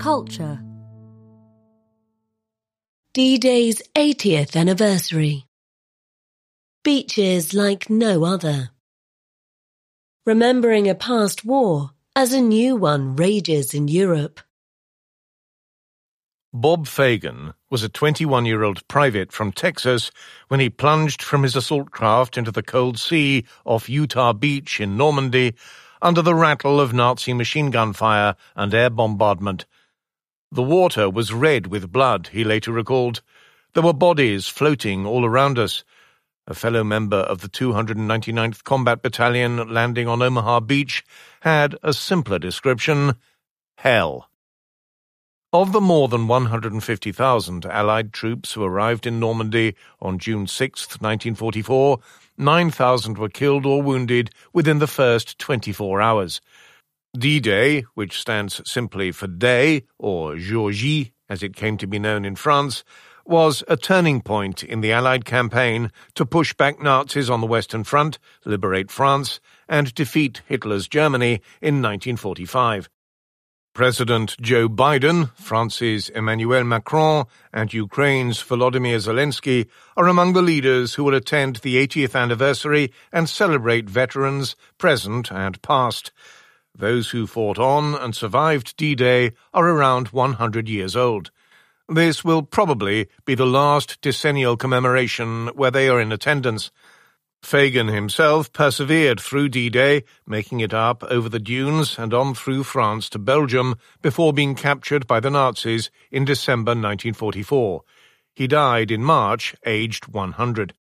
Culture. D-Day's 80th anniversary. Beaches like no other. Remembering a past war as a new one rages in Europe. Bob Fagan was a 21-year-old private from Texas when he plunged from his assault craft into the cold sea off Utah Beach in Normandy under the rattle of Nazi machine gun fire and air bombardment. The water was red with blood, he later recalled. There were bodies floating all around us. A fellow member of the 299th Combat Battalion landing on Omaha Beach had a simpler description: hell. Of the more than 150,000 Allied troops who arrived in Normandy on June 6, 1944, 9,000 were killed or wounded within the first 24 hours. D-Day, which stands simply for Day, or Jour J, as it came to be known in France, was a turning point in the Allied campaign to push back Nazis on the Western Front, liberate France, and defeat Hitler's Germany in 1945. President Joe Biden, France's Emmanuel Macron, and Ukraine's Volodymyr Zelensky are among the leaders who will attend the 80th anniversary and celebrate veterans, present and past. Those who fought on and survived D-Day are around 100 years old. This will probably be the last decennial commemoration where they are in attendance. Fagan himself persevered through D-Day, making it up over the dunes and on through France to Belgium before being captured by the Nazis in December 1944. He died in March, aged 100.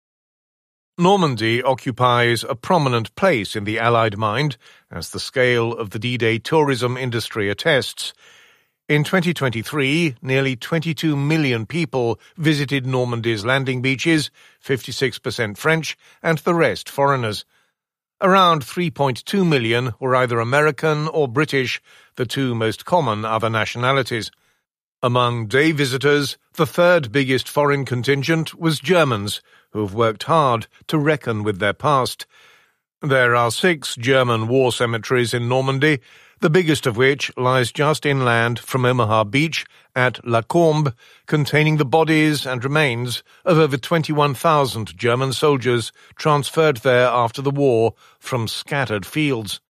Normandy occupies a prominent place in the Allied mind, as the scale of the D-Day tourism industry attests. In 2023, nearly 22 million people visited Normandy's landing beaches, 56% French, and the rest foreigners. Around 3.2 million were either American or British, the two most common other nationalities. Among day visitors, the third biggest foreign contingent was Germans, who have worked hard to reckon with their past. There are 6 German war cemeteries in Normandy, the biggest of which lies just inland from Omaha Beach at La Combe, containing the bodies and remains of over 21,000 German soldiers transferred there after the war from scattered fields.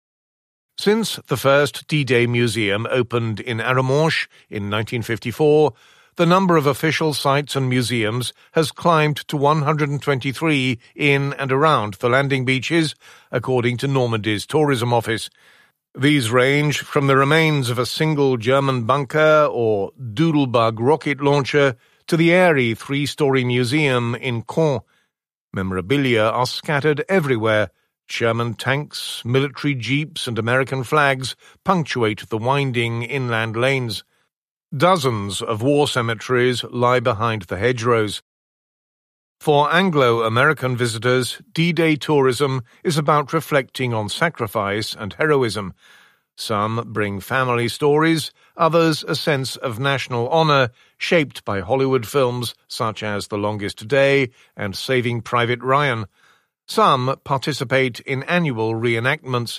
Since the first D-Day Museum opened in Arromanches in 1954, the number of official sites and museums has climbed to 123 in and around the landing beaches, according to Normandy's tourism office. These range from the remains of a single German bunker or Doodlebug rocket launcher to the airy 3-story museum in Caen. Memorabilia are scattered everywhere. Sherman tanks, military jeeps, and American flags punctuate the winding inland lanes. Dozens of war cemeteries lie behind the hedgerows. For Anglo-American visitors, D-Day tourism is about reflecting on sacrifice and heroism. Some bring family stories, others a sense of national honor shaped by Hollywood films such as The Longest Day and Saving Private Ryan. Some participate in annual reenactments.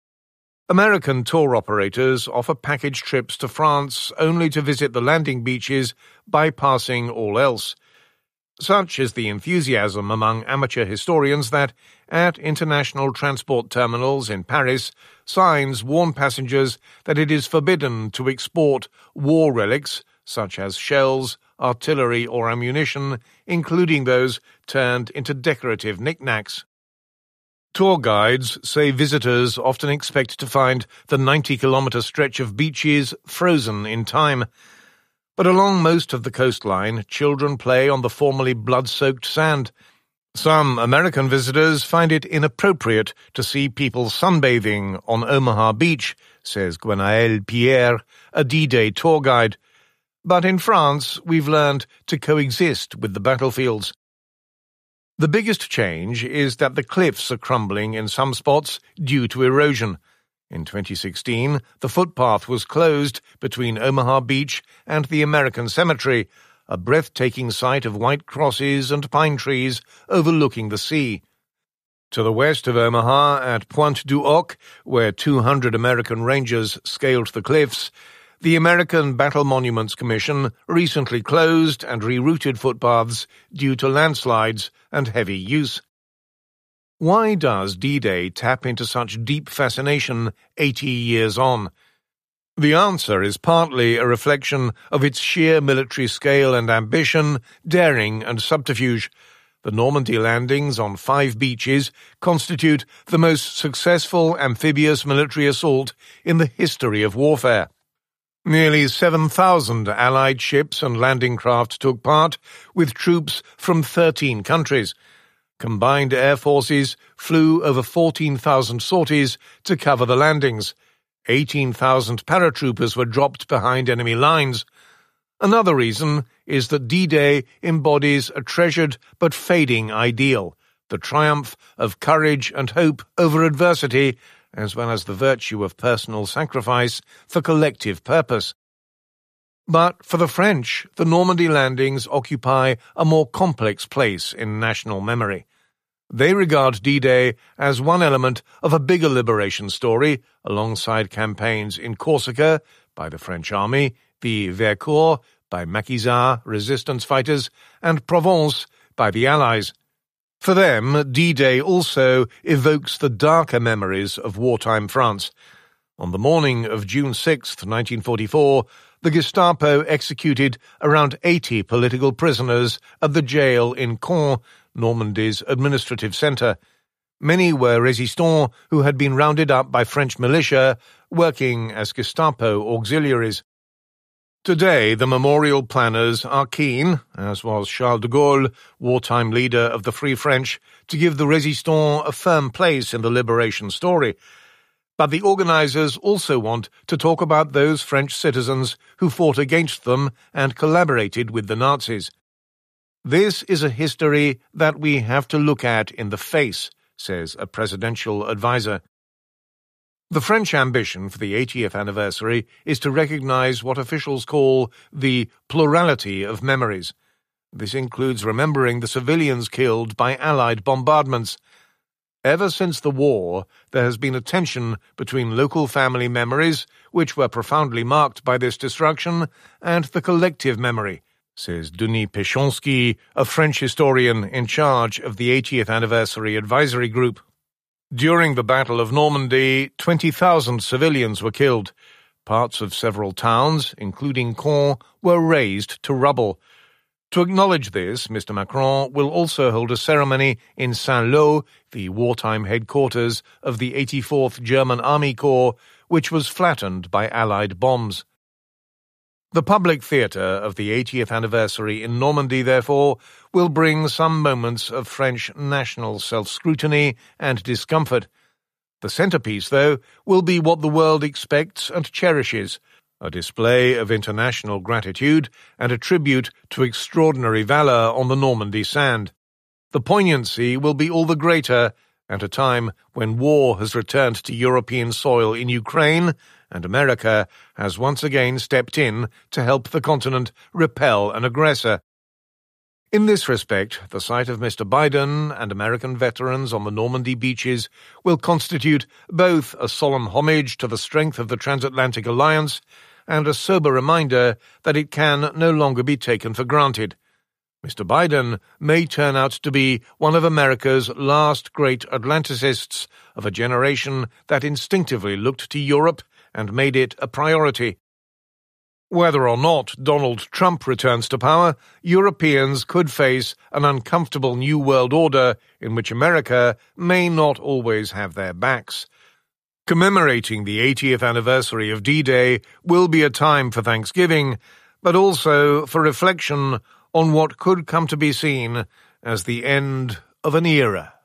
American tour operators offer package trips to France only to visit the landing beaches, bypassing all else. Such is the enthusiasm among amateur historians that, at international transport terminals in Paris, signs warn passengers that it is forbidden to export war relics, such as shells, artillery or ammunition, including those turned into decorative knickknacks. Tour guides say visitors often expect to find the 90-kilometre stretch of beaches frozen in time. But along most of the coastline, children play on the formerly blood-soaked sand. Some American visitors find it inappropriate to see people sunbathing on Omaha Beach, says Gwenaëlle Pierre, a D-Day tour guide. But in France, we've learned to coexist with the battlefields. The biggest change is that the cliffs are crumbling in some spots due to erosion. In 2016, the footpath was closed between Omaha Beach and the American Cemetery, a breathtaking sight of white crosses and pine trees overlooking the sea. To the west of Omaha, at Pointe du Hoc, where 200 American Rangers scaled the cliffs, the American Battle Monuments Commission recently closed and rerouted footpaths due to landslides and heavy use. Why does D-Day tap into such deep fascination 80 years on? The answer is partly a reflection of its sheer military scale and ambition, daring and subterfuge. The Normandy landings on 5 beaches constitute the most successful amphibious military assault in the history of warfare. Nearly 7,000 Allied ships and landing craft took part, with troops from 13 countries. Combined air forces flew over 14,000 sorties to cover the landings. 18,000 paratroopers were dropped behind enemy lines. Another reason is that D-Day embodies a treasured but fading ideal, the triumph of courage and hope over adversity, as well as the virtue of personal sacrifice for collective purpose. But for the French, the Normandy landings occupy a more complex place in national memory. They regard D-Day as one element of a bigger liberation story, alongside campaigns in Corsica by the French army, the Vercors by Maquisard resistance fighters, and Provence by the Allies. For them, D-Day also evokes the darker memories of wartime France. On the morning of June 6, 1944, the Gestapo executed around 80 political prisoners at the jail in Caen, Normandy's administrative centre. Many were résistants who had been rounded up by French militia, working as Gestapo auxiliaries. Today, the memorial planners are keen, as was Charles de Gaulle, wartime leader of the Free French, to give the résistants a firm place in the liberation story. But the organisers also want to talk about those French citizens who fought against them and collaborated with the Nazis. This is a history that we have to look at in the face, says a presidential advisor. The French ambition for the 80th anniversary is to recognise what officials call the plurality of memories. This includes remembering the civilians killed by Allied bombardments. Ever since the war, there has been a tension between local family memories, which were profoundly marked by this destruction, and the collective memory, says Denis Péchonsky, a French historian in charge of the 80th Anniversary Advisory Group. During the Battle of Normandy, 20,000 civilians were killed. Parts of several towns, including Caen, were razed to rubble. To acknowledge this, Mr. Macron will also hold a ceremony in Saint-Lô, the wartime headquarters of the 84th German Army Corps, which was flattened by Allied bombs. The public theatre of the 80th anniversary in Normandy, therefore, will bring some moments of French national self-scrutiny and discomfort. The centrepiece, though, will be what the world expects and cherishes, a display of international gratitude and a tribute to extraordinary valour on the Normandy sand. The poignancy will be all the greater at a time when war has returned to European soil in Ukraine, and America has once again stepped in to help the continent repel an aggressor. In this respect, the sight of Mr. Biden and American veterans on the Normandy beaches will constitute both a solemn homage to the strength of the transatlantic alliance and a sober reminder that it can no longer be taken for granted. Mr. Biden may turn out to be one of America's last great Atlanticists of a generation that instinctively looked to Europe and made it a priority. Whether or not Donald Trump returns to power, Europeans could face an uncomfortable new world order in which America may not always have their backs. Commemorating the 80th anniversary of D-Day will be a time for Thanksgiving, but also for reflection on what could come to be seen as the end of an era.